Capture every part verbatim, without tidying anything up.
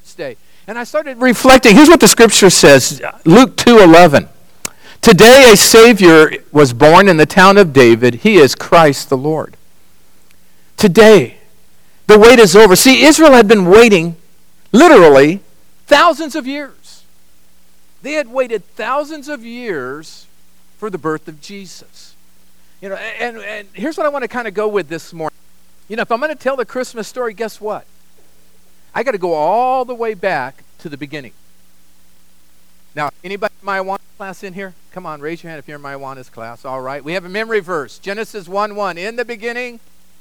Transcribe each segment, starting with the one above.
Lord's Day. And I started reflecting. Here's what the scripture says, Luke two eleven. Today a Savior was born in the town of David. He is Christ the Lord. Today, the wait is over. See, Israel had been waiting, literally, thousands of years. They had waited thousands of years for the birth of Jesus. You know, and, and here's what I want to kind of go with this morning. You know, if I'm going to tell the Christmas story, guess what? I got to go all the way back to the beginning. Now, anybody in my Awanas class in here? Come on, raise your hand if you're in my Awanas class. All right. We have a memory verse. Genesis one one. In the beginning,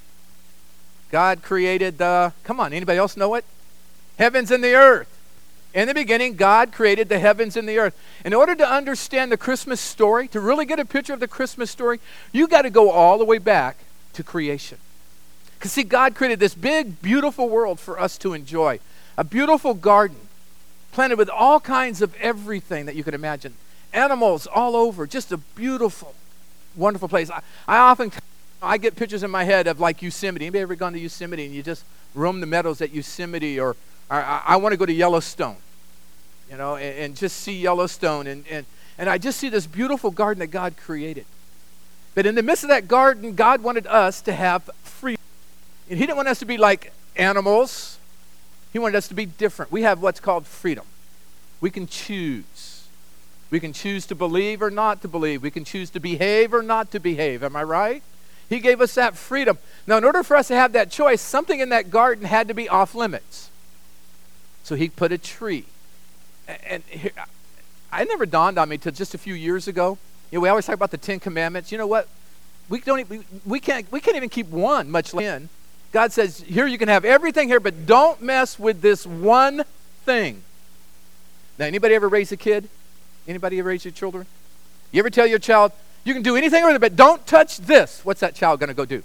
God created the... Come on, anybody else know it? Heavens and the earth. In the beginning, God created the heavens and the earth. In order to understand the Christmas story, to really get a picture of the Christmas story, you got to go all the way back to creation. Because see, God created this big, beautiful world for us to enjoy. A beautiful garden, planted with all kinds of everything that you could imagine. Animals all over, just a beautiful, wonderful place. I, I often, I get pictures in my head of like Yosemite. Anybody ever gone to Yosemite and you just roam the meadows at Yosemite, or, or I, I want to go to Yellowstone, you know, and, and just see Yellowstone. And, and, and I just see this beautiful garden that God created. But in the midst of that garden, God wanted us to have freedom. And he didn't want us to be like animals. He wanted us to be different. We have what's called freedom. We can choose. We can choose to believe or not to believe. We can choose to behave or not to behave. Am I right? He gave us that freedom. Now, in order for us to have that choice, something in that garden had to be off limits. So he put a tree. And here, I never dawned on me until just a few years ago. You know, we always talk about the Ten Commandments. You know what? We don't. We, we can't. We can't even keep one, much less ten. God says, here you can have everything here, but don't mess with this one thing. Now, anybody ever raise a kid? Anybody ever raise your children? You ever tell your child, you can do anything with it, but don't touch this? What's that child going to go do?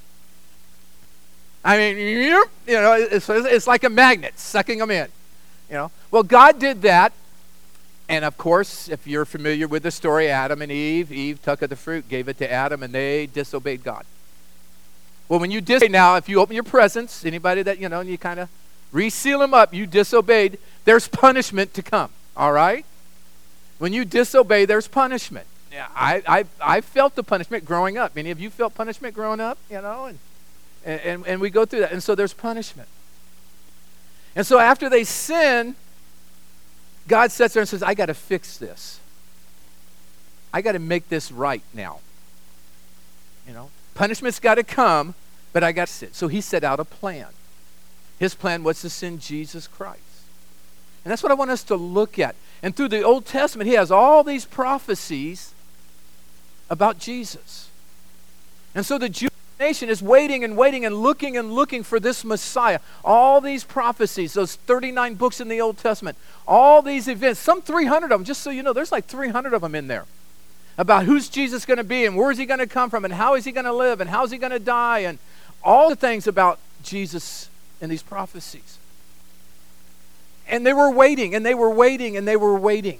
I mean, you know, it's, it's like a magnet sucking them in. You know. Well, God did that. And, of course, if you're familiar with the story, Adam and Eve, Eve took of the fruit, gave it to Adam, and they disobeyed God. Well, when you disobey now, if you open your presents, anybody that, you know, and you kind of reseal them up, you disobeyed, there's punishment to come, all right? When you disobey, there's punishment. Yeah, I, I, I felt the punishment growing up. Many of you felt punishment growing up, you know, and, and, and we go through that. And so there's punishment. And so after they sin, God sits there and says, I got to fix this. I got to make this right now. You know? Punishment's got to come, but I got to sit. So he set out a plan. His plan was to send Jesus Christ. And that's what I want us to look at. And through the Old Testament, he has all these prophecies about Jesus. And so the Jewish nation is waiting and waiting and looking and looking for this Messiah. All these prophecies, those thirty-nine books in the Old Testament, all these events, some three hundred of them, just so you know, there's like three hundred of them in there, about who's Jesus going to be and where is he going to come from and how is he going to live and how is he going to die, and all the things about Jesus in these prophecies. And they were waiting and they were waiting and they were waiting.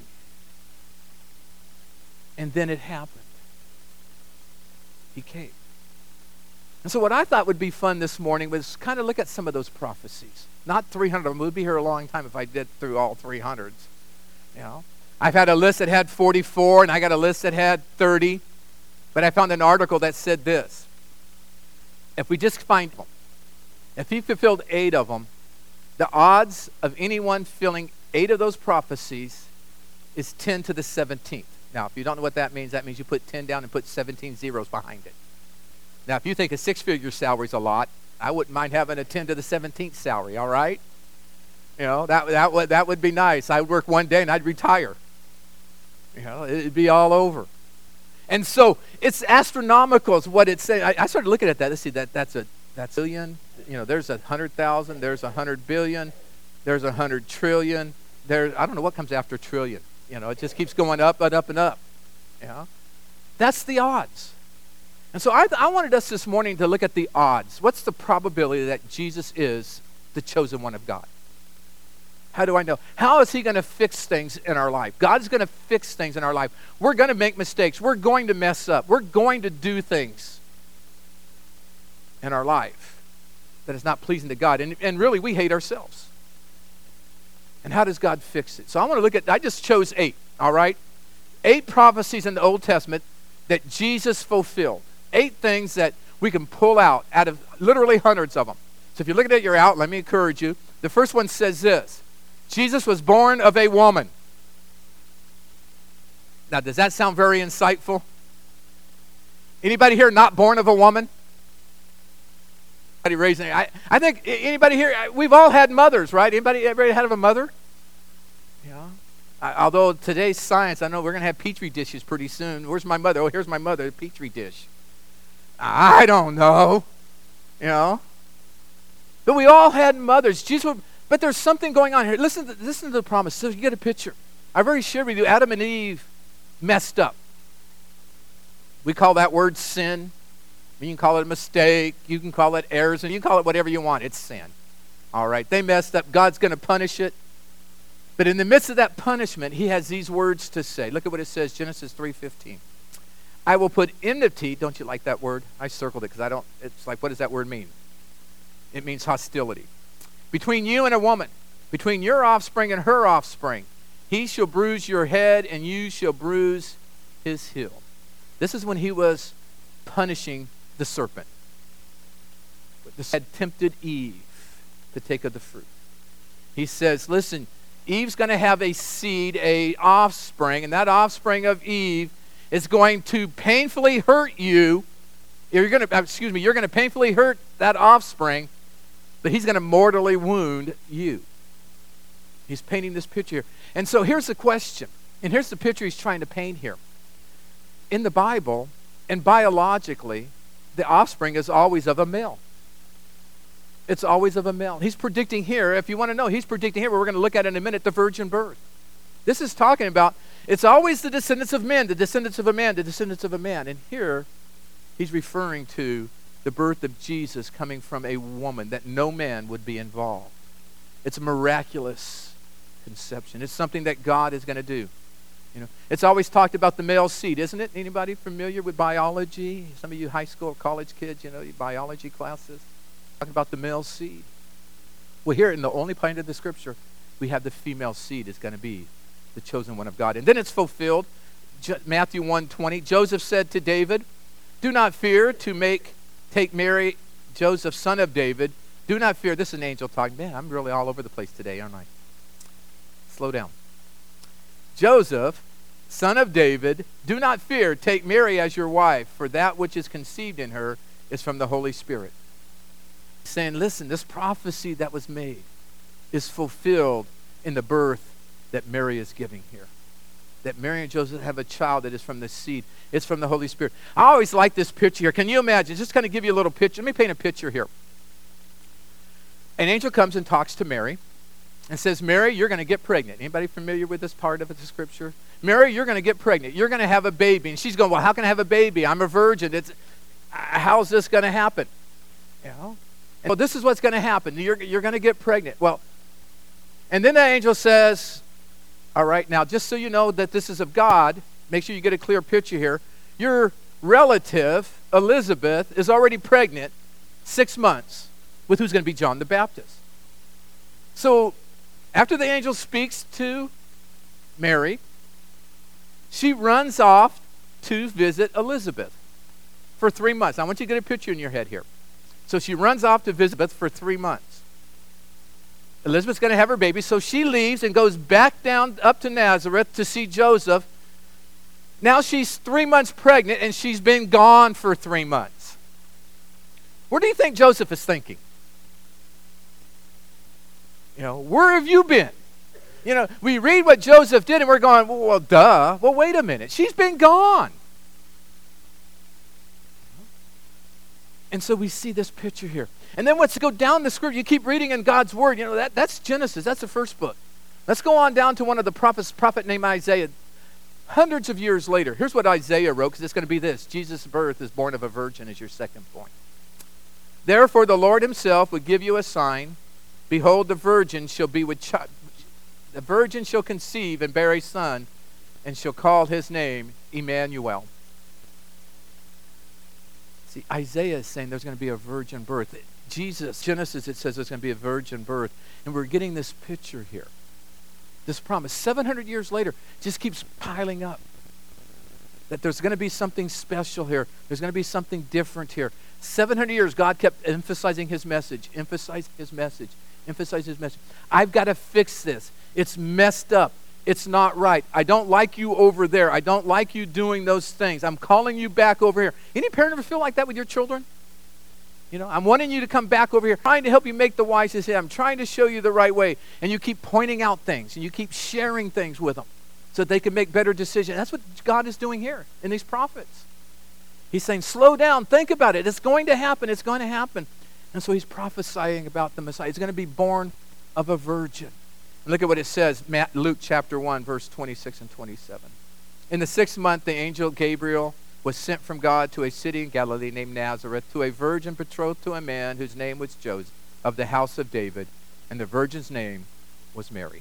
And then it happened. He came. And so what I thought would be fun this morning was kind of look at some of those prophecies. Not three hundred of them. We'd be here a long time if I did through all three hundreds. You know? I've had a list that had forty-four, and I got a list that had thirty. But I found an article that said this. If we just find them, if he fulfilled eight of them, the odds of anyone filling eight of those prophecies is ten to the seventeenth. Now, if you don't know what that means, that means you put ten down and put seventeen zeros behind it. Now, if you think a six-figure salary is a lot, I wouldn't mind having a ten to the seventeenth salary, all right? You know, that, that, would, that would be nice. I'd work one day and I'd retire. You know, it'd be all over. And so it's astronomical is what it's saying. I, I started looking at that. Let's see, that, that's a that's a billion. You know, there's a hundred thousand. There's a hundred billion. There's a hundred trillion. There, I don't know what comes after trillion. You know, it just keeps going up and up and up. You know, that's the odds. And so I, I wanted us this morning to look at the odds. What's the probability that Jesus is the chosen one of God? How do I know? How is he going to fix things in our life? God's going to fix things in our life. We're going to make mistakes. We're going to mess up. We're going to do things in our life that is not pleasing to God. And, and really, we hate ourselves. And how does God fix it? So I want to look at, I just chose eight, all right? Eight prophecies in the Old Testament that Jesus fulfilled. Eight things that we can pull out out of literally hundreds of them. So if you're looking at your out, let me encourage you. The first one says this: Jesus was born of a woman. Now, does that sound very insightful? Anybody here not born of a woman? Anybody raising? I, I think anybody here, we've all had mothers, right? Anybody ever had a mother? Yeah. I, although today's science, I know we're going to have Petri dishes pretty soon. Where's my mother? Oh, here's my mother, a Petri dish. I don't know. You know? But we all had mothers. Jesus, but there's something going on here. Listen to, listen to the promise. So you get a picture. I've already shared with you, Adam and Eve messed up. We call that word sin. You can call it a mistake. You can call it errors. And you can call it whatever you want. It's sin. All right. They messed up. God's going to punish it. But in the midst of that punishment, he has these words to say. Look at what it says, Genesis three fifteen. I will put enmity. Don't you like that word? I circled it because I don't. It's like, what does that word mean? It means hostility. Between you and a woman, between your offspring and her offspring, he shall bruise your head and you shall bruise his heel. This is when he was punishing the serpent. The had tempted Eve to take of the fruit. He says, listen, Eve's going to have a seed, a offspring, and that offspring of Eve is going to painfully hurt you. You're going to, excuse me, you're going to painfully hurt that offspring, but he's going to mortally wound you. He's painting this picture here. And so here's the question, and here's the picture he's trying to paint here. In the Bible, and biologically, the offspring is always of a male. It's always of a male. He's predicting here, if you want to know, he's predicting here, what we're going to look at in a minute, the virgin birth. This is talking about, it's always the descendants of men, the descendants of a man, the descendants of a man. And here, he's referring to the birth of Jesus coming from a woman, that no man would be involved. It's a miraculous conception. It's something that God is going to do. You know, it's always talked about the male seed, isn't it? Anybody familiar with biology? Some of you high school or college kids, you know, your biology classes. Talking about the male seed. Well, here in the only point of the scripture, we have the female seed is going to be the chosen one of God. And then it's fulfilled. Matthew one twenty. Joseph said to David, do not fear to make take Mary, Joseph, son of David. Do not fear. This is an angel talking. Man, I'm really all over the place today, aren't I? Slow down. Joseph, son of David, do not fear. Take Mary as your wife, for that which is conceived in her is from the Holy Spirit. Saying, listen, this prophecy that was made is fulfilled in the birth that Mary is giving here. That Mary and Joseph have a child that is from the seed. It's from the Holy Spirit. I always like this picture here. Can you imagine? Just kind of give you a little picture. Let me paint a picture here. An angel comes and talks to Mary and says, Mary, you're going to get pregnant. Anybody familiar with this part of the scripture? Mary, you're going to get pregnant. You're going to have a baby. And she's going, well, how can I have a baby? I'm a virgin. It's, how's this going to happen? You know? And well, this is what's going to happen. You're, you're going to get pregnant. Well, and then the angel says, all right, now just so you know that this is of God, make sure you get a clear picture here. Your relative, Elizabeth, is already pregnant six months with who's going to be John the Baptist. So after the angel speaks to Mary, she runs off to visit Elizabeth for three months. I want you to get a picture in your head here. So she runs off to visit Elizabeth for three months. Elizabeth's going to have her baby, so she leaves and goes back down up to Nazareth to see Joseph. Now she's three months pregnant, and she's been gone for three months. What do you think Joseph is thinking? You know, where have you been? You know, we read what Joseph did, and we're going, well, well duh. Well, wait a minute. She's been gone. And so we see this picture here. And then let's go down the script. You keep reading in God's word. You know, that, that's Genesis. That's the first book. Let's go on down to one of the prophets, prophet named Isaiah. Hundreds of years later. Here's what Isaiah wrote, because it's going to be this. Jesus' birth is born of a virgin is your second point. Therefore, the Lord himself would give you a sign. Behold, the virgin shall be with child. The virgin shall conceive and bear a son, and shall call his name Emmanuel. See, Isaiah is saying there's going to be a virgin birth. Jesus, Genesis, it says there's going to be a virgin birth. And we're getting this picture here. This promise, seven hundred years later, just keeps piling up. That there's going to be something special here. There's going to be something different here. seven hundred years, God kept emphasizing his message, emphasizing his message, emphasizing his message. I've got to fix this. It's messed up. It's not right. I don't like you over there. I don't like you doing those things. I'm calling you back over here. Any parent ever feel like that with your children? You know, I'm wanting you to come back over here, trying to help you make the wise decision. I'm trying to show you the right way. And you keep pointing out things, and you keep sharing things with them so that they can make better decisions. That's what God is doing here in these prophets. He's saying, slow down, think about it. It's going to happen. It's going to happen. And so he's prophesying about the Messiah. He's going to be born of a virgin. And look at what it says, Luke chapter one, verse twenty-six and twenty-seven. In the sixth month, the angel Gabriel was sent from God to a city in Galilee named Nazareth, to a virgin betrothed to a man whose name was Joseph, of the house of David, and the virgin's name was Mary.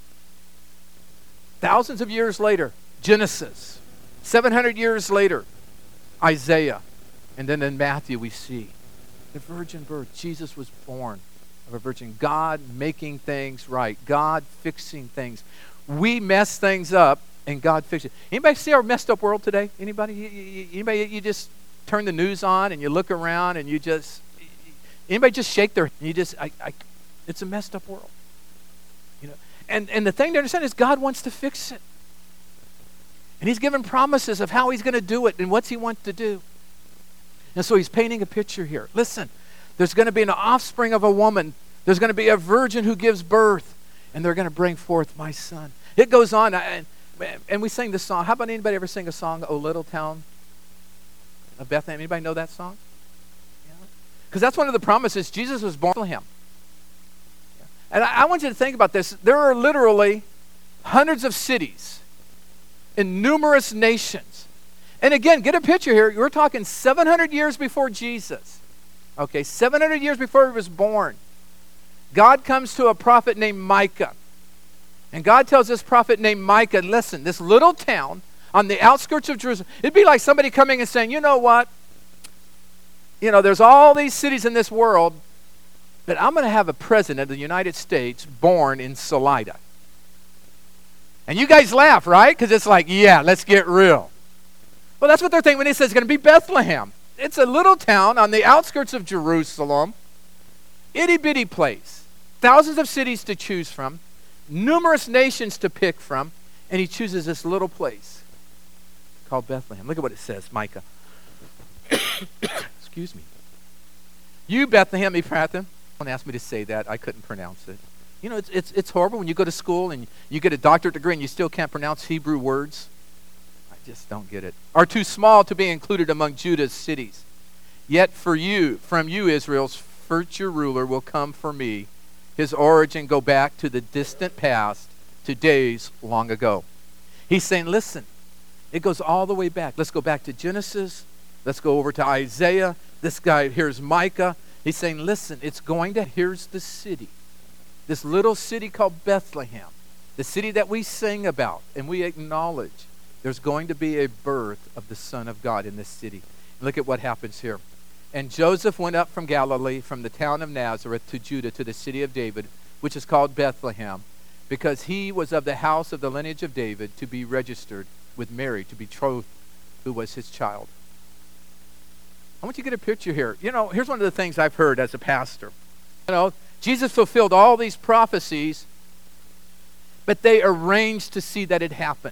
Thousands of years later, Genesis. seven hundred years later, Isaiah. And then in Matthew we see the virgin birth. Jesus was born of a virgin. God making things right. God fixing things. We mess things up, and God fixes it. Anybody see our messed up world today? Anybody? You, you, anybody? You just turn the news on and you look around and you just. Anybody just shake their? You just. I, I, it's a messed up world. You know. And and the thing to understand is God wants to fix it. And he's given promises of how he's going to do it and what's he wants to do. And so he's painting a picture here. Listen, there's going to be an offspring of a woman. There's going to be a virgin who gives birth, and they're going to bring forth my son. It goes on, and, and we sing this song. How about anybody ever sing a song, O Little Town of Bethlehem? Anybody know that song? Because yeah. That's one of the promises. Jesus was born in Bethlehem. Yeah. And I, I want you to think about this. There are literally hundreds of cities in numerous nations. And again, get a picture here. We're talking seven hundred years before Jesus. Okay, seven hundred years before he was born. God comes to a prophet named Micah. And God tells this prophet named Micah, listen, this little town on the outskirts of Jerusalem, it'd be like somebody coming and saying, you know what? You know, there's all these cities in this world, but I'm going to have a president of the United States born in Salida. And you guys laugh, right? Because it's like, yeah, let's get real. Well, that's what they're thinking when he says it's going to be Bethlehem. It's a little town on the outskirts of Jerusalem. Itty-bitty place. Thousands of cities to choose from. Numerous nations to pick from. And he chooses this little place called Bethlehem. Look at what it says, Micah. Excuse me. You, Bethlehem Ephrathah. Don't ask me to say that. I couldn't pronounce it. You know, it's, it's, it's horrible when you go to school and you get a doctorate degree and you still can't pronounce Hebrew words. I just don't get it. Are too small to be included among Judah's cities. Yet for you, from you, Israel's future ruler will come for me. His origin go back to the distant past, to days long ago. He's saying, listen, it goes all the way back. Let's go back to Genesis. Let's go over to Isaiah. This guy, here's Micah. He's saying, listen, it's going to, here's the city. This little city called Bethlehem. The city that we sing about and we acknowledge. There's going to be a birth of the Son of God in this city. Look at what happens here. And Joseph went up from Galilee, from the town of Nazareth to Judah, to the city of David, which is called Bethlehem, because he was of the house of the lineage of David, to be registered with Mary, to betroth, who was his child. I want you to get a picture here. You know, here's one of the things I've heard as a pastor. You know, Jesus fulfilled all these prophecies, but they arranged to see that it happened.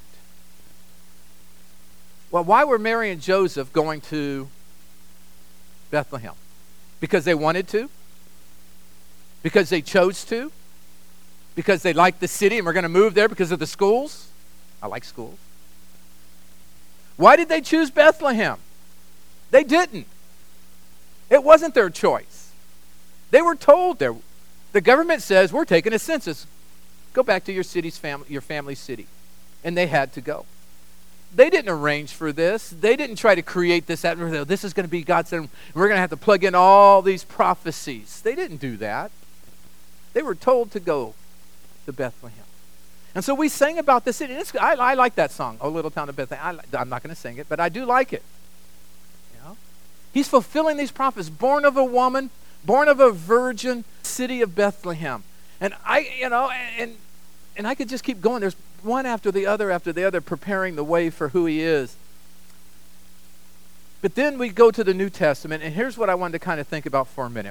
Well, why were Mary and Joseph going to Bethlehem? Because they wanted to? Because they chose to? Because they liked the city and were going to move there because of the schools? I like schools. Why did they choose Bethlehem? They didn't. It wasn't their choice. They were told there. The government says, we're taking a census. Go back to your city's family, your family's city. And they had to go. They didn't arrange for this. They didn't try to create this atmosphere. This is going to be God's, and we're going to have to plug in all these prophecies. They didn't do that. They were told to go to Bethlehem. And so we sang about the city. It's, I, I like that song, O Little Town of Bethlehem. I, I'm not going to sing it, but I do like it. You know? He's fulfilling these prophecies. Born of a woman, born of a virgin, city of Bethlehem. And I, you know, and and I could just keep going. There's one after the other after the other preparing the way for who he is. But then we go to the New Testament, and here's what I wanted to kind of think about for a minute.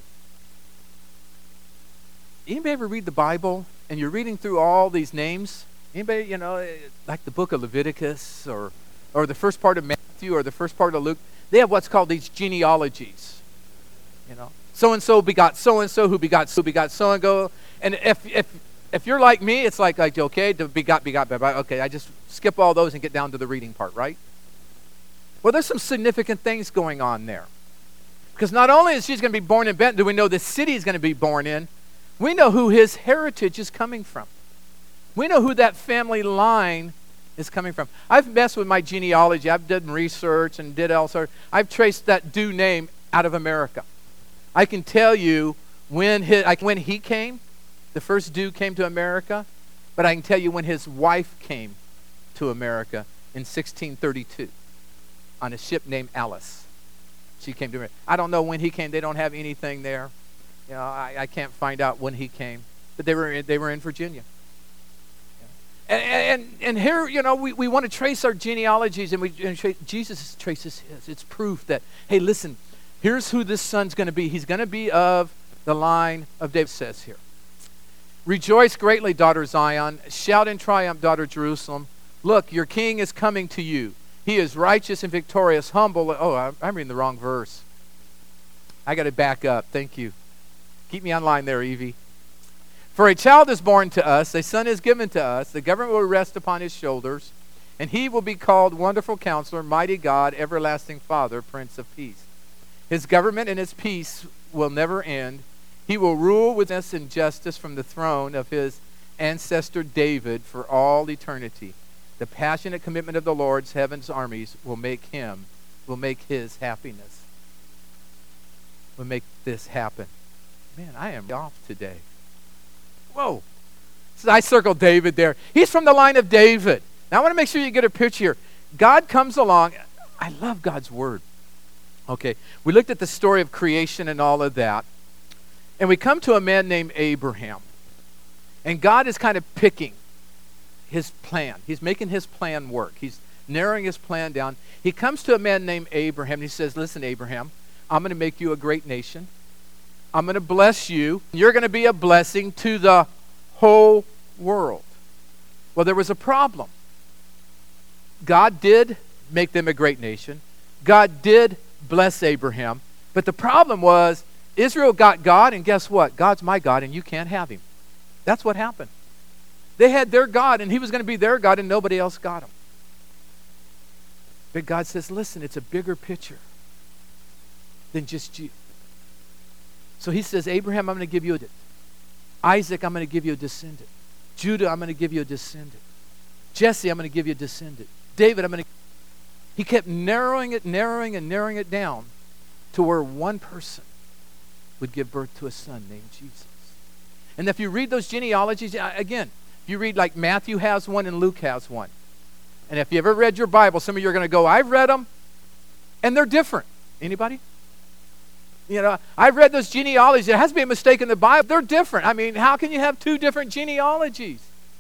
Anybody ever read the Bible, and you're reading through all these names? Anybody, you know, like the book of Leviticus, or or the first part of Matthew, or the first part of Luke? They have what's called these genealogies. You know, so-and-so begot so-and-so, who begot so begot so-and-so. And if if if you're like me, it's like, like okay, the begot, begot, begot, okay, I just skip all those and get down to the reading part, right? Well, there's some significant things going on there. Because not only is she going to be born in Bethlehem, do we know the city is going to be born in, we know who his heritage is coming from. We know who that family line is coming from. I've messed with my genealogy. I've done research and did also. I've traced that Dew name out of America. I can tell you when his, like when he came, the first Dew came to America, but I can tell you when his wife came to America in sixteen thirty-two. On a ship named Alice. She came to me. I don't know when he came. They don't have anything there. You know, I, I can't find out when he came. But they were in, they were in Virginia. And, and and here, you know, we, we want to trace our genealogies, and we and trace, Jesus traces his. It's proof that, hey, listen, here's who this son's going to be. He's going to be of the line of David, says here. Rejoice greatly, daughter Zion. Shout in triumph, daughter Jerusalem. Look, your king is coming to you. He is righteous and victorious, humble. Oh, I'm reading the wrong verse. I got to back up. Thank you. Keep me online there, Evie. For a child is born to us, a son is given to us, the government will rest upon his shoulders, and he will be called Wonderful Counselor, Mighty God, Everlasting Father, Prince of Peace. His government and his peace will never end. He will rule with justice and justice from the throne of his ancestor David for all eternity. The passionate commitment of the Lord's heaven's armies will make him, will make his happiness. Will make this happen. Man, I am off today. Whoa. So I circled David there. He's from the line of David. Now I want to make sure you get a picture here. God comes along. I love God's word. Okay, we looked at the story of creation and all of that. And we come to a man named Abraham. And God is kind of picking his plan. He's making his plan work. He's narrowing his plan down. He comes to a man named Abraham. He says, listen, Abraham, I'm going to make you a great nation. I'm going to bless you. You're going to be a blessing to the whole world. Well, there was a problem. God did make them a great nation. God did bless Abraham. But the problem was Israel got God, and guess what? God's my God, and you can't have him. That's what happened. They had their God, and he was going to be their God, and nobody else got him. But God says, listen, it's a bigger picture than just you. So he says, Abraham, I'm going to give you a Isaac, I'm going to give you a descendant. Judah, I'm going to give you a descendant. Jesse, I'm going to give you a descendant. David, I'm going to... He kept narrowing it, narrowing, and narrowing it down to where one person would give birth to a son named Jesus. And if you read those genealogies, again, if you read like Matthew has one and Luke has one. And if you ever read your Bible, some of you are going to go, I've read them, and they're different. Anybody? You know, I've read those genealogies. There has to be a mistake in the Bible. They're different. I mean, how can you have two different genealogies?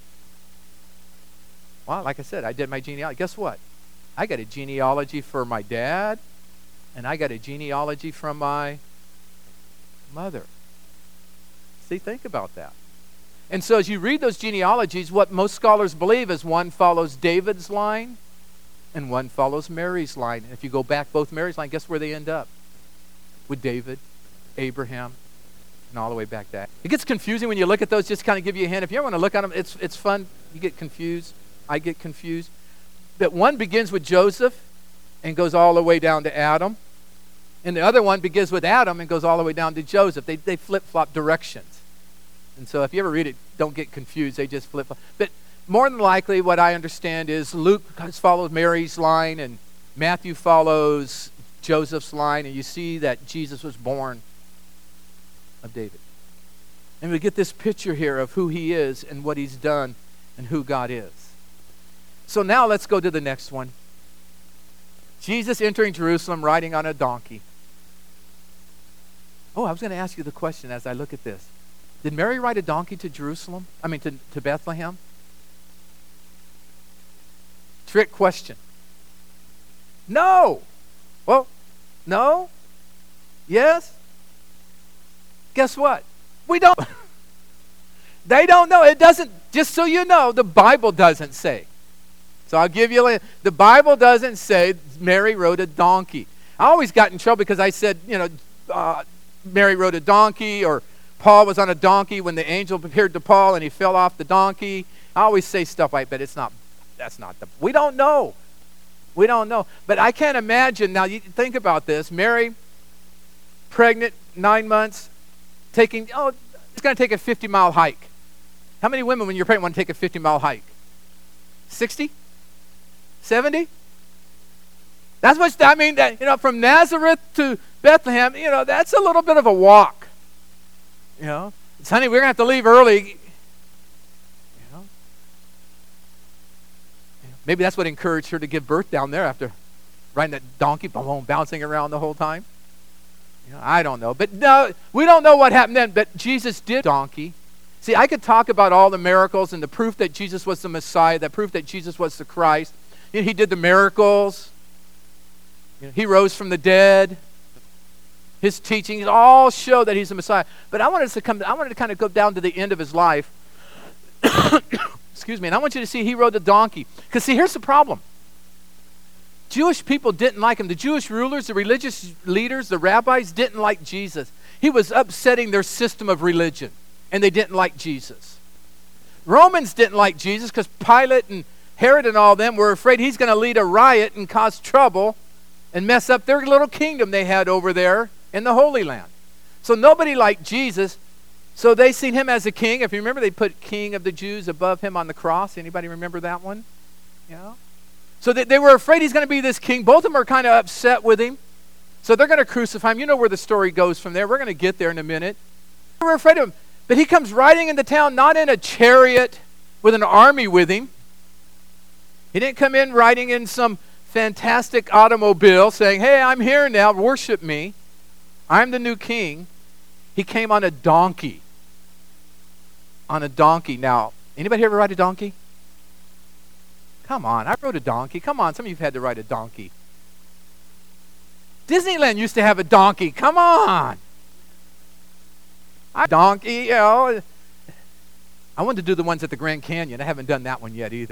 Well, like I said, I did my genealogy. Guess what? I got a genealogy for my dad, and I got a genealogy from my mother. See, think about that. And so as you read those genealogies, what most scholars believe is one follows David's line and one follows Mary's line. And if you go back both Mary's line, guess where they end up? With David, Abraham, and all the way back to that. It gets confusing when you look at those, just kind of give you a hint. If you ever want to look at them, it's, it's fun. You get confused. I get confused. But one begins with Joseph and goes all the way down to Adam. And the other one begins with Adam and goes all the way down to Joseph. They, they flip-flop directions. And so if you ever read it, don't get confused. They just flip. But more than likely, what I understand is Luke follows Mary's line and Matthew follows Joseph's line. And you see that Jesus was born of David. And we get this picture here of who he is and what he's done and who God is. So now let's go to the next one. Jesus entering Jerusalem riding on a donkey. Oh, I was going to ask you the question as I look at this. Did Mary ride a donkey to Jerusalem? I mean, to, to Bethlehem? Trick question. No. Well, no. Yes. Guess what? We don't. They don't know. It doesn't, just so you know, the Bible doesn't say. So I'll give you, a, the Bible doesn't say Mary rode a donkey. I always got in trouble because I said, you know, uh, Mary rode a donkey, or Paul was on a donkey when the angel appeared to Paul and he fell off the donkey. I always say stuff like that. It's not, that's not the, we don't know. We don't know. But I can't imagine, now you think about this, Mary, pregnant, nine months, taking, oh, it's going to take a fifty-mile hike. How many women, when you're pregnant, want to take a fifty-mile hike? sixty? seventy? That's what, I mean, that, you know, from Nazareth to Bethlehem, you know, that's a little bit of a walk. You know, it's, honey, we're going to have to leave early. You know? Maybe that's what encouraged her to give birth down there after riding that donkey, boom, bouncing around the whole time. You know, I don't know. But no, we don't know what happened then, but Jesus did donkey. See, I could talk about all the miracles and the proof that Jesus was the Messiah, the proof that Jesus was the Christ. You know, he did the miracles. You know, he rose from the dead. His teachings all show that he's the Messiah. But I wanted us to come. I wanted to kind of go down to the end of his life. Excuse me. And I want you to see he rode the donkey. Because see, here's the problem. Jewish people didn't like him. The Jewish rulers, the religious leaders, the rabbis didn't like Jesus. He was upsetting their system of religion. And they didn't like Jesus. Romans didn't like Jesus because Pilate and Herod and all them were afraid he's going to lead a riot and cause trouble and mess up their little kingdom they had over there in the Holy Land. So nobody liked Jesus. So they seen him as a king. If you remember, they put King of the Jews above him on the cross. Anybody remember that one? Yeah. So they, they were afraid he's going to be this king. Both of them are kind of upset with him. So they're going to crucify him. You know where the story goes from there. We're going to get there in a minute. They were afraid of him. But he comes riding into town, not in a chariot with an army with him. He didn't come in riding in some fantastic automobile saying, hey, I'm here now, worship me. I'm the new king. He came on a donkey. On a donkey. Now, anybody ever ride a donkey? Come on, I rode a donkey. Come on, some of you have had to ride a donkey. Disneyland used to have a donkey. Come on. I donkey, you know. I wanted to do the ones at the Grand Canyon. I haven't done that one yet either.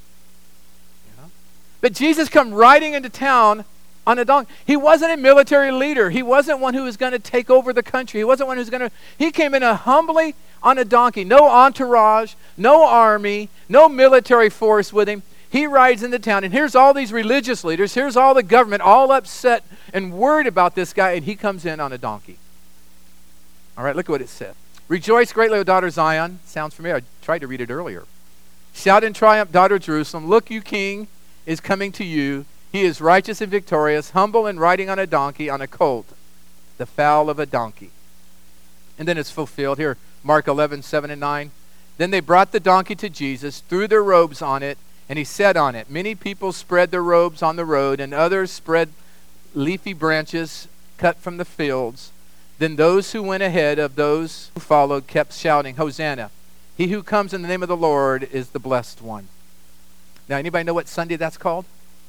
You know? But Jesus come riding into town on a donkey. He wasn't a military leader. He wasn't one who was going to take over the country. He wasn't one who was going to... He came in a humbly on a donkey. No entourage, no army, no military force with him. He rides into town, and here's all these religious leaders. Here's all the government all upset and worried about this guy, and he comes in on a donkey. All right, look at what it said. Rejoice greatly, O daughter Zion. Sounds familiar. I tried to read it earlier. Shout in triumph, daughter Jerusalem. Look, you king is coming to you. He is righteous and victorious, humble and riding on a donkey, on a colt, the foal of a donkey. And then it's fulfilled. Here, Mark eleven, seven and nine. Then they brought the donkey to Jesus, threw their robes on it, and he sat on it. Many people spread their robes on the road, and others spread leafy branches cut from the fields. Then those who went ahead of those who followed kept shouting, Hosanna. He who comes in the name of the Lord is the blessed one. Now, anybody know what Sunday that's called?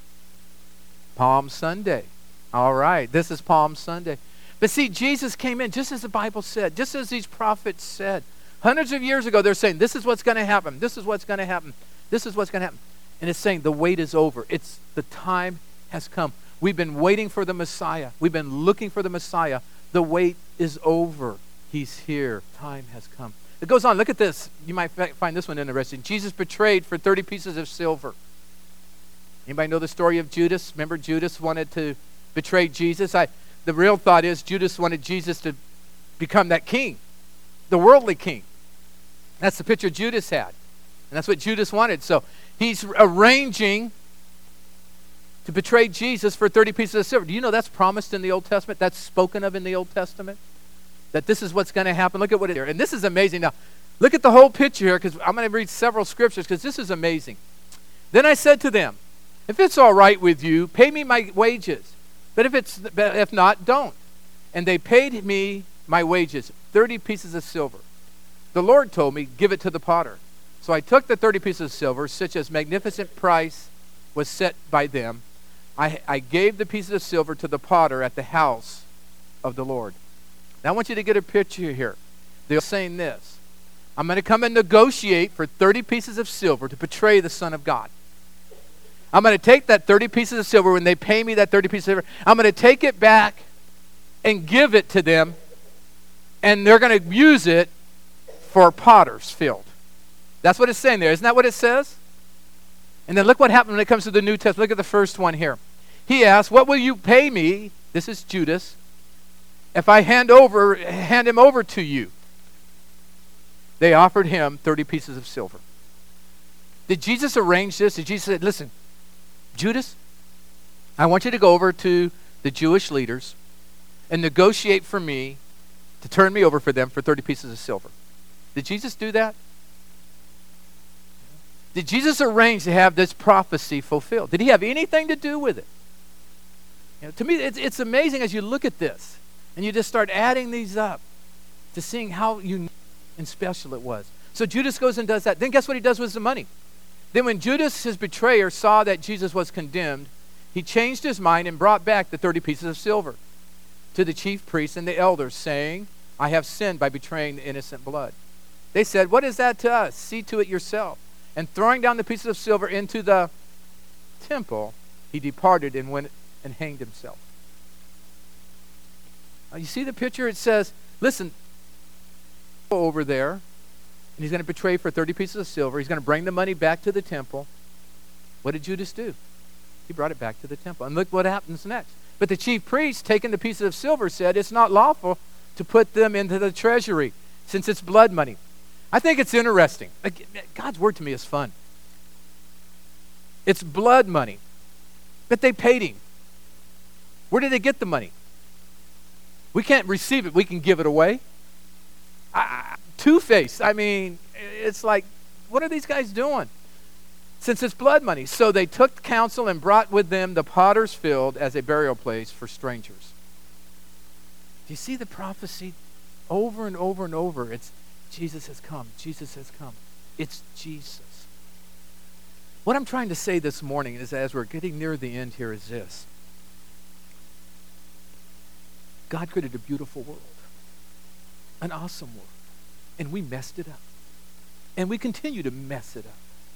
Palm Sunday. All right, this is Palm Sunday. But see, Jesus came in just as the Bible said, just as these prophets said. Hundreds of years ago, they're saying, this is what's going to happen. This is what's going to happen. This is what's going to happen. And it's saying the wait is over. It's the time has come. We've been waiting for the Messiah. We've been looking for the Messiah. The wait is over. He's here. Time has come. It goes on. Look at this. You might find this one interesting. Jesus betrayed for thirty pieces of silver. Anybody know the story of Judas? Remember Judas wanted to betray Jesus? I, the real thought is Judas wanted Jesus to become that king, the worldly king. That's the picture Judas had. And that's what Judas wanted. So he's arranging to betray Jesus for thirty pieces of silver. Do you know that's promised in the Old Testament? That's spoken of in the Old Testament? That this is what's going to happen. Look at what it is. And this is amazing. Now, look at the whole picture here, because I'm going to read several scriptures, because this is amazing. Then I said to them, if it's all right with you, pay me my wages. But if it's if not, don't. And they paid me my wages, thirty pieces of silver. The Lord told me, give it to the potter. So I took the thirty pieces of silver, such as magnificent price, was set by them, I, I gave the pieces of silver to the potter at the house of the Lord. Now I want you to get a picture here. They're saying this. I'm going to come and negotiate for thirty pieces of silver to betray the Son of God. I'm going to take that thirty pieces of silver. When they pay me that thirty pieces of silver, I'm going to take it back and give it to them, and they're going to use it for potter's field. That's what it's saying there. Isn't that what it says? And then look what happened when it comes to the New Testament. Look at the first one here. He asked, what will you pay me? This is Judas. If I hand over, hand him over to you. They offered him thirty pieces of silver. Did Jesus arrange this? Did Jesus say, listen, Judas, I want you to go over to the Jewish leaders and negotiate for me to turn me over for them for thirty pieces of silver. Did Jesus do that? Did Jesus arrange to have this prophecy fulfilled? Did he have anything to do with it? You know, to me, it's, it's amazing as you look at this and you just start adding these up to seeing how unique and special it was. So Judas goes and does that. Then guess what he does with the money? Then when Judas, his betrayer, saw that Jesus was condemned, he changed his mind and brought back the thirty pieces of silver to the chief priests and the elders, saying, I have sinned by betraying the innocent blood. They said, what is that to us? See to it yourself. And throwing down the pieces of silver into the temple, he departed and went and hanged himself. Now, you see the picture? It says, listen, over there, and he's going to betray for thirty pieces of silver. He's going to bring the money back to the temple. What did Judas do? He brought it back to the temple. And look what happens next. But the chief priest, taking the pieces of silver, said, it's not lawful to put them into the treasury, since it's blood money. I think it's interesting. God's word to me is fun. It's blood money. But they paid him. Where did they get the money? We can't receive it. We can give it away. I, two-faced. I mean, it's like, what are these guys doing? Since it's blood money. So they took counsel and brought with them the potter's field as a burial place for strangers. Do you see the prophecy over and over and over? It's Jesus has come. Jesus has come. It's Jesus. What I'm trying to say this morning is, as we're getting near the end here, is this. God created a beautiful world. An awesome world. And we messed it up. And we continue to mess it up.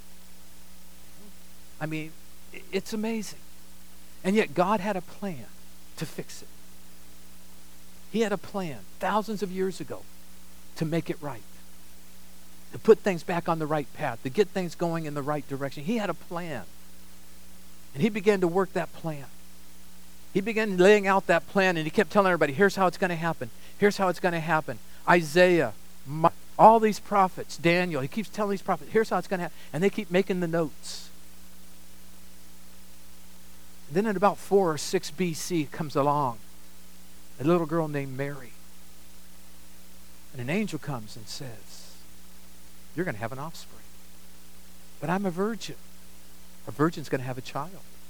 I mean, it's amazing. And yet God had a plan to fix it. He had a plan thousands of years ago to make it right, to put things back on the right path, to get things going in the right direction. He had a plan. And he began to work that plan. He began laying out that plan, and he kept telling everybody, here's how it's going to happen. Here's how it's going to happen. Isaiah, my, all these prophets, Daniel, he keeps telling these prophets, here's how it's going to happen. And they keep making the notes. And then in about four or six B C comes along a little girl named Mary. And an angel comes and says, you're going to have an offspring. But I'm a virgin. A virgin's going to have a child.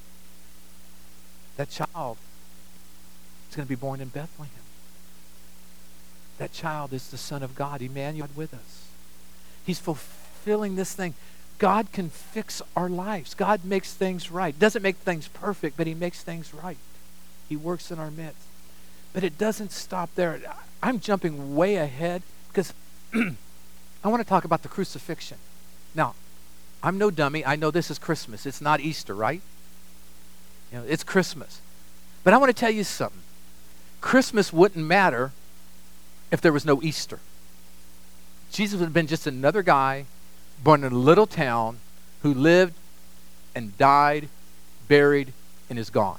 That child is going to be born in Bethlehem. That child is the Son of God, Emmanuel with us. He's fulfilling this thing. God can fix our lives. God makes things right. Doesn't make things perfect, but he makes things right. He works in our midst. But it doesn't stop there. I'm jumping way ahead because I want to talk about the crucifixion. Now, I'm no dummy. I know this is Christmas. It's not Easter, right? You know, it's Christmas. But I want to tell you something. Christmas wouldn't matter if there was no Easter. Jesus would have been just another guy born in a little town who lived and died, buried, and is gone.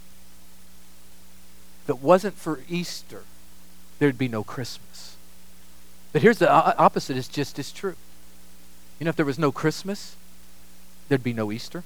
If it wasn't for Easter, there'd be no Christmas. But here's the opposite is just as true. You know, if there was no Christmas, there'd be no Easter.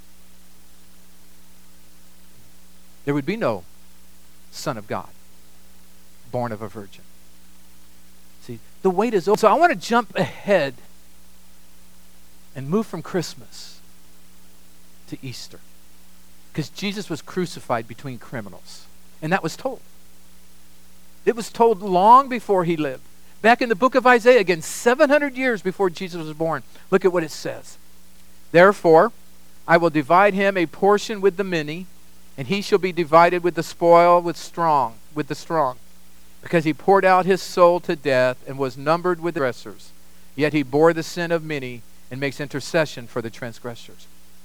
There would be no Son of God, born of a virgin. See, the wait is over. So I want to jump ahead and move from Christmas to Easter. Because Jesus was crucified between criminals. And that was told. It was told long before he lived. Back in the book of Isaiah, again, seven hundred years before Jesus was born. Look at what it says. Therefore, I will divide him a portion with the many, and he shall be divided with the spoil with strong, with the strong. Because he poured out his soul to death and was numbered with the transgressors. Yet he bore the sin of many and makes intercession for the transgressors.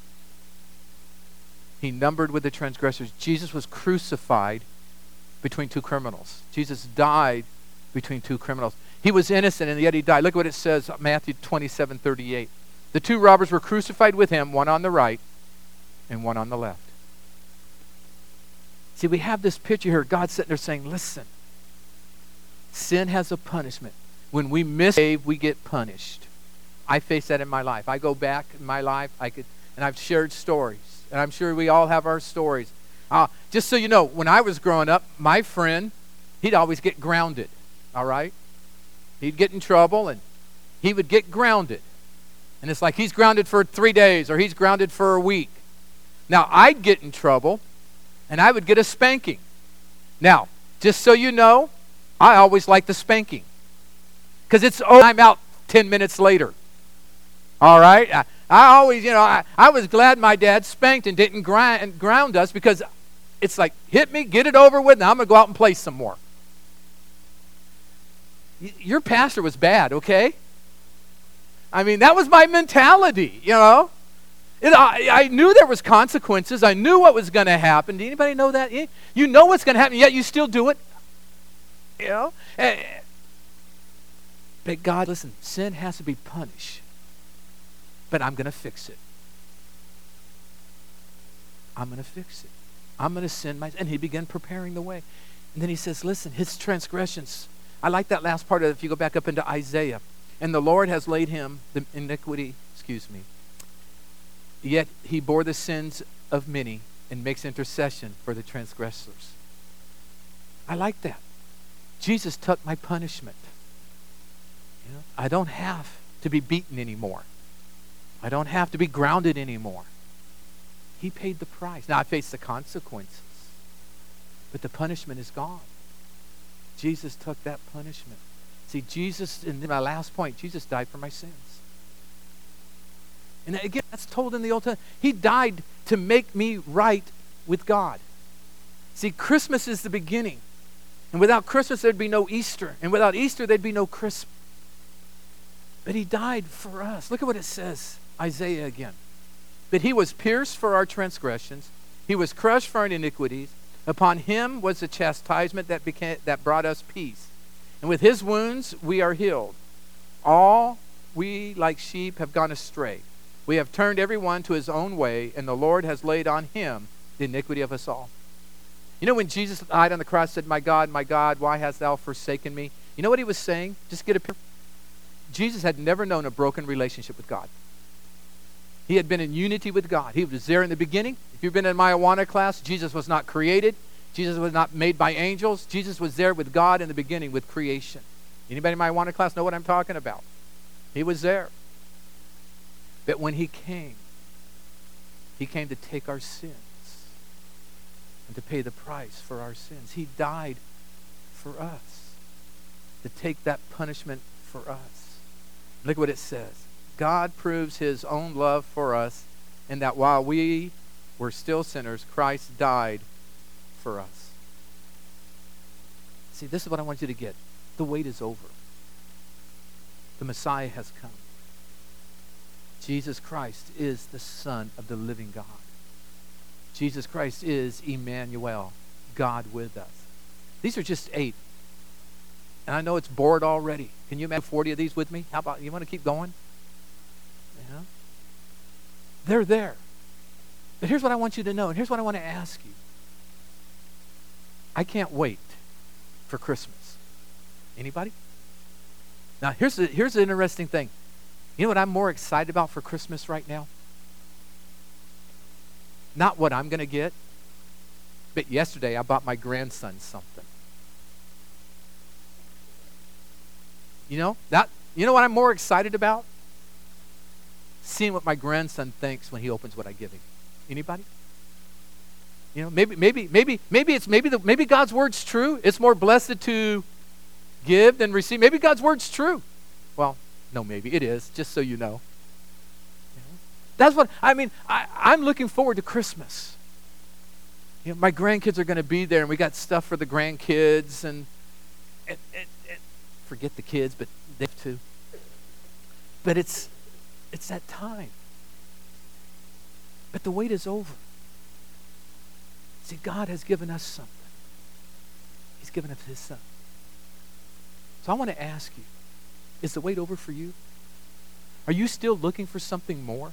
He numbered with the transgressors. Jesus was crucified between two criminals. Jesus died between two criminals. He was innocent and yet he died. Look what it says, Matthew twenty-seven thirty-eight. The two robbers were crucified with him, one on the right and one on the left. See, we have this picture here. God sitting there saying, listen, sin has a punishment. When we misbehave, we get punished. I face that in my life. I go back in my life, I could, and I've shared stories. And I'm sure we all have our stories. Uh, just so you know, when I was growing up, my friend, he'd always get grounded. All right? He'd get in trouble, and he would get grounded. And it's like he's grounded for three days, or he's grounded for a week. Now, I'd get in trouble, and I would get a spanking. Now, just so you know, I always like the spanking. Because it's, oh, I'm out ten minutes later. All right? I, I always, you know, I, I was glad my dad spanked and didn't grind, ground us, because it's like, hit me, get it over with, and I'm going to go out and play some more. Y- your pastor was bad, okay? I mean, that was my mentality, you know? It, I, I knew there was consequences. I knew what was going to happen. Did anybody know that? You know what's going to happen, yet you still do it. You know? But God, listen, sin has to be punished. But I'm going to fix it. I'm going to fix it. I'm going to send my... And he began preparing the way. And then he says, listen, his transgressions. I like that last part of it if you go back up into Isaiah. And the Lord has laid him the iniquity, excuse me. Yet he bore the sins of many and makes intercession for the transgressors. I like that. Jesus took my punishment. You know, I don't have to be beaten anymore. I don't have to be grounded anymore. He paid the price. Now I face the consequences, but the punishment is gone. Jesus took that punishment. See, Jesus, in my last point, Jesus died for my sins. And again, that's told in the Old Testament. He died to make me right with God. See, Christmas is the beginning. And without Christmas, there'd be no Easter. And without Easter, there'd be no Christmas. But he died for us. Look at what it says, Isaiah again. But he was pierced for our transgressions. He was crushed for our iniquities. Upon him was the chastisement that became, that brought us peace. And with his wounds we are healed. All we like sheep have gone astray. We have turned everyone to his own way, and the Lord has laid on him the iniquity of us all. You know, when Jesus died on the cross, said, my God, my God, why hast thou forsaken me? You know what he was saying? Just get a picture. Jesus had never known a broken relationship with God. He had been in unity with God. He was there in the beginning. If you've been in my Awana class, Jesus was not created. Jesus was not made by angels. Jesus was there with God in the beginning with creation. Anybody in my Awana class know what I'm talking about? He was there. But when he came, he came to take our sins and to pay the price for our sins. He died for us, to take that punishment for us. Look what it says. God proves his own love for us in that while we were still sinners, Christ died for us. See, this is what I want you to get. The wait is over. The Messiah has come. Jesus Christ is the Son of the living God. Jesus Christ is Emmanuel, God with us. These are just eight. And I know it's bored already. Can you imagine forty of these with me? How about, you want to keep going? Yeah. They're there. But here's what I want you to know, and here's what I want to ask you. I can't wait for Christmas. Anybody? Now, here's the, here's the interesting thing. You know what I'm more excited about for Christmas right now? Not what I'm going to get, but yesterday I bought my grandson something. You know, that, you know what I'm more excited about? Seeing what my grandson thinks when he opens what I give him. Anybody? You know, maybe, maybe, maybe, maybe it's maybe the maybe God's word's true. It's more blessed to give than receive. Maybe God's word's true. Well, no, maybe it is. Just so you know. You know? That's what, I mean, I, I'm looking forward to Christmas. You know, my grandkids are going to be there, and we got stuff for the grandkids, and, and, and, and forget the kids, but they too. But it's, it's that time. But the wait is over. See, God has given us something. He's given us his son. So I want to ask you, is the wait over for you? Are you still looking for something more?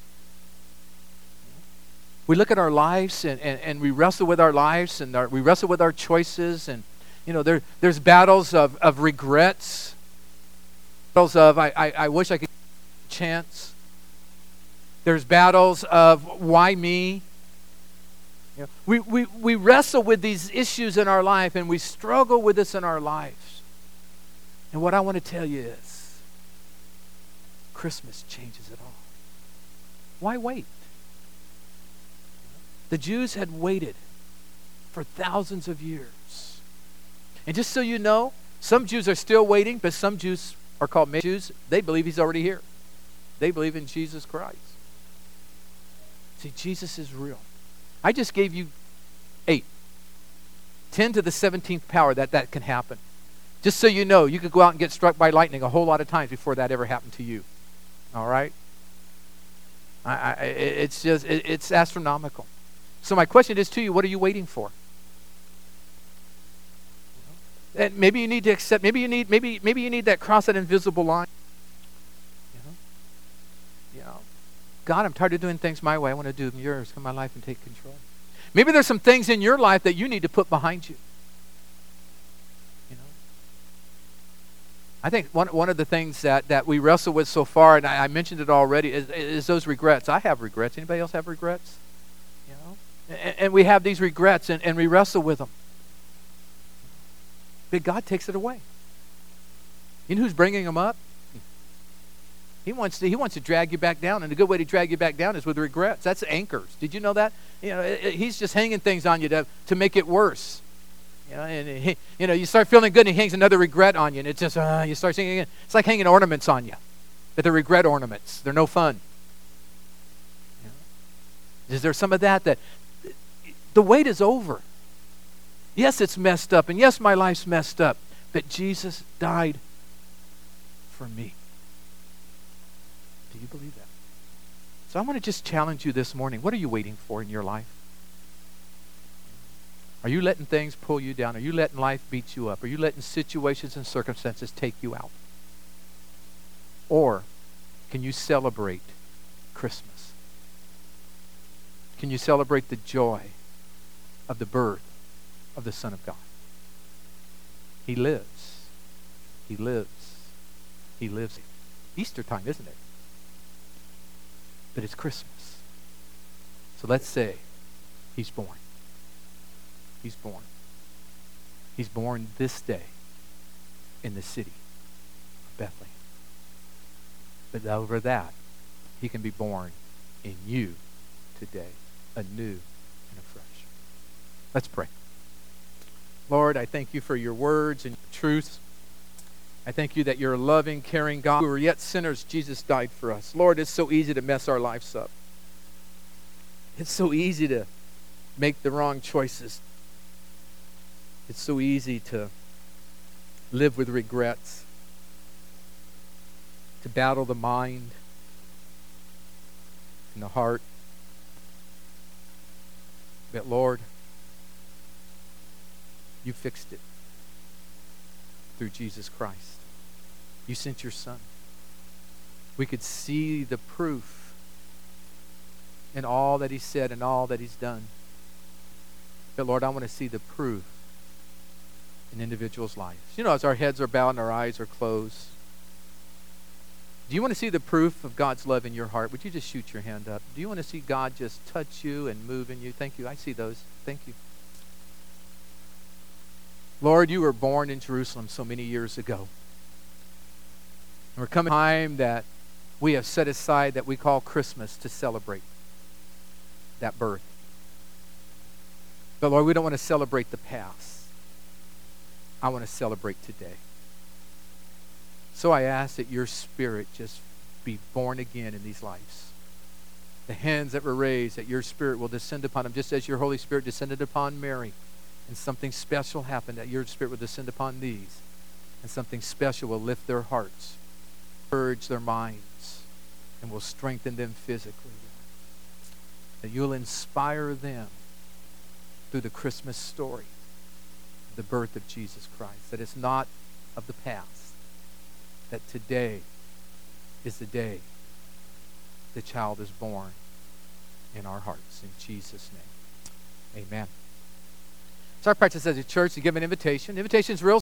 We look at our lives and, and, and we wrestle with our lives and our, we wrestle with our choices, and you know there there's battles of, of regrets, battles of I, I, I wish I could get a chance. There's battles of why me? You know, we, we, we wrestle with these issues in our life, and we struggle with this in our lives. And what I want to tell you is, Christmas changes it all. Why wait? The Jews had waited for thousands of years. And just so you know, some Jews are still waiting, but some Jews are called Jews. They believe he's already here. They believe in Jesus Christ. See, Jesus is real. I just gave you eight. Ten to the seventeenth power that that can happen. Just so you know, you could go out and get struck by lightning a whole lot of times before that ever happened to you. All right? I, I, it's just, it, it's astronomical. So my question is to you, what are you waiting for? And maybe you need to accept, maybe you need, maybe, maybe you need that cross, that invisible line. You know? You know, God, I'm tired of doing things my way. I want to do them yours. Come in my life and take control. Maybe there's some things in your life that you need to put behind you. You know? I think one one of the things that, that we wrestle with so far, and I, I mentioned it already, is, is those regrets. I have regrets. Anybody else have regrets? You know? And, and we have these regrets, and, and we wrestle with them. But God takes it away. You know who's bringing them up? He wants to. He wants to drag you back down, and a good way to drag you back down is with regrets. That's anchors. Did you know that? You know, it, it, he's just hanging things on you to to make it worse. You know, and he, you know, you start feeling good, and he hangs another regret on you, and it's just uh, you start singing again. It's like hanging ornaments on you, but they're regret ornaments. They're no fun. You know? Is there some of that that the wait is over? Yes, it's messed up, and yes, my life's messed up, but Jesus died for me. Do you believe that? So I want to just challenge you this morning. What are you waiting for in your life? Are you letting things pull you down? Are you letting life beat you up? Are you letting situations and circumstances take you out? Or can you celebrate Christmas? Can you celebrate the joy of the birth of the Son of God? He lives. He lives. He lives. Easter time, isn't it? But it's Christmas. So let's say he's born. He's born. He's born this day in the city of Bethlehem. But over that, he can be born in you today, anew and afresh. Let's pray. Lord, I thank you for your words and your truths. I thank you that you're a loving, caring God. We were yet sinners. Jesus died for us. Lord, it's so easy to mess our lives up. It's so easy to make the wrong choices. It's so easy to live with regrets, to battle the mind and the heart. But Lord, you fixed it through Jesus Christ. You sent your Son. We could see the proof in all that he said and all that he's done. But Lord, I want to see the proof in individuals' lives. You know, as our heads are bowed and our eyes are closed, do you want to see the proof of God's love in your heart? Would you just shoot your hand up? Do you want to see God just touch you and move in you? Thank you. I see those. Thank you. Lord, you were born in Jerusalem so many years ago. And we're coming to a time that we have set aside that we call Christmas to celebrate that birth. But Lord, we don't want to celebrate the past. I want to celebrate today. So I ask that your Spirit just be born again in these lives. The hands that were raised, that your Spirit will descend upon them, just as your Holy Spirit descended upon Mary. And something special happened, that your Spirit will descend upon these. And something special will lift their hearts, purge their minds, and will strengthen them physically. That you'll inspire them through the Christmas story, the birth of Jesus Christ. That it's not of the past. That today is the day the child is born in our hearts. In Jesus' name, amen. So our practice as a church to give an invitation. The invitation is real